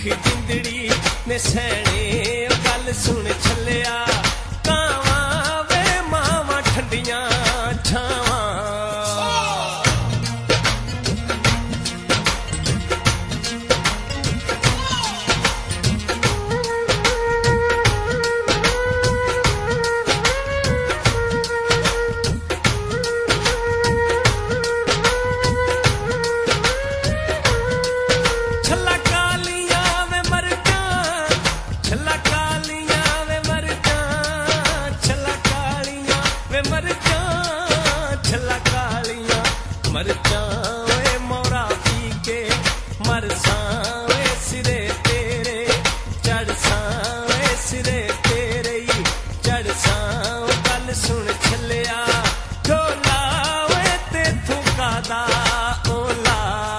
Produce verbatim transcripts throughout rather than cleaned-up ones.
जिंदड़ी ने सैने गल सुन छलिया कावां वे मावां ठंडियां छावां मरचा वे मोरा पी के मरसा वे सिरे तेरे चढ़सा वे सिरे तेरे चढ़सा गल सुन छलिया ढोला वे ते थुकादा ओला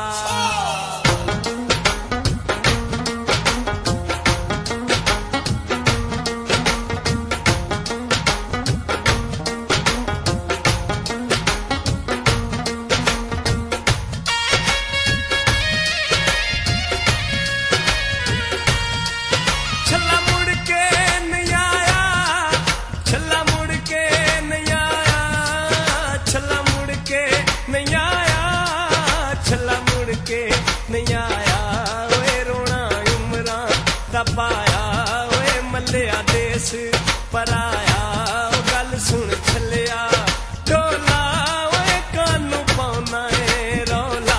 नहीं आया वे रोना उमरा दा पाया वे मल्लिया देस पराया गल सुन छलिया ढोला वे कानू पाउना है रौला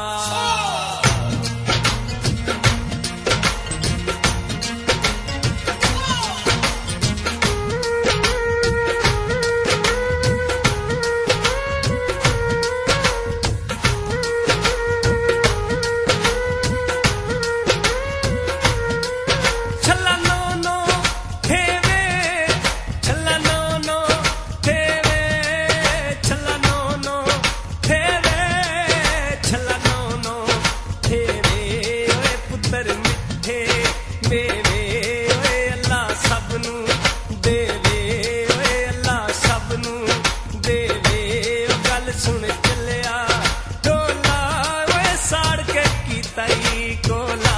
सुन चलिया ढोला वे साड़ के कीता ई कोला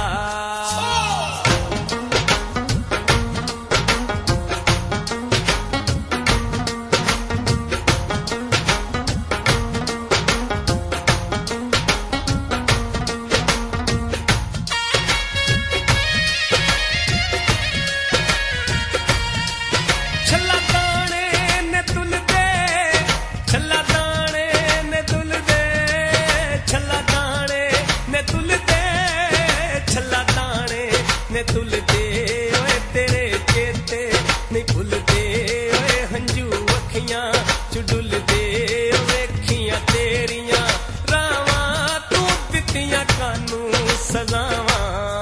छल्ला दाने ने तुल दे छल्ला ने तुलदे ओए तेरे चेते नहीं भुलदे ओए हंजू अखियां चुडुलदे वेखियां तेरियां रावां तू दित्तियां कानू सजावां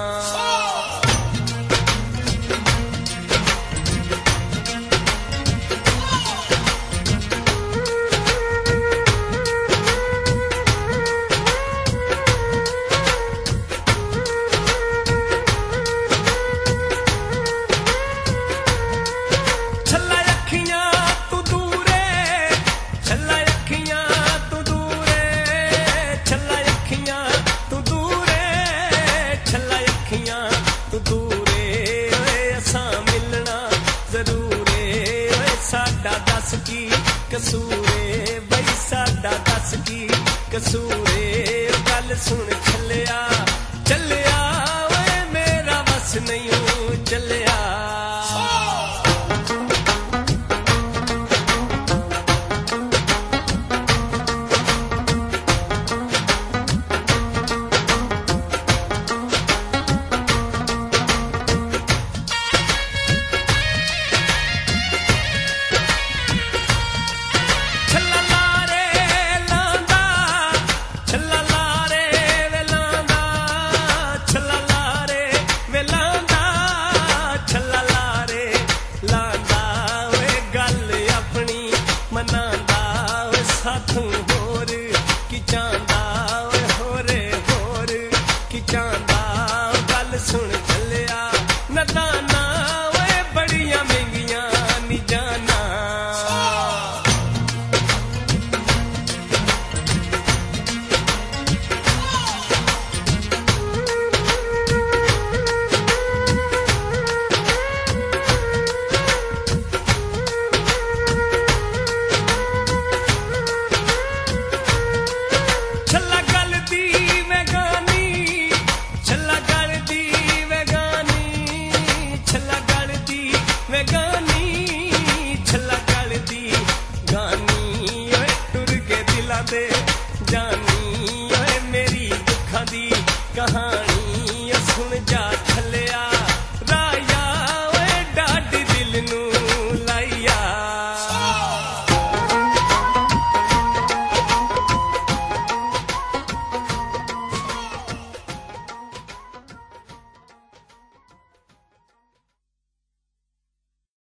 कसूरे बई साडा दस की कसूरे गल सुन छलिया चलिया वे मेरा बस नहीं चलिया छल्ला लारे वेलांदा ਨੀ ਸੁਣ ਜਾ ਥੱਲਿਆ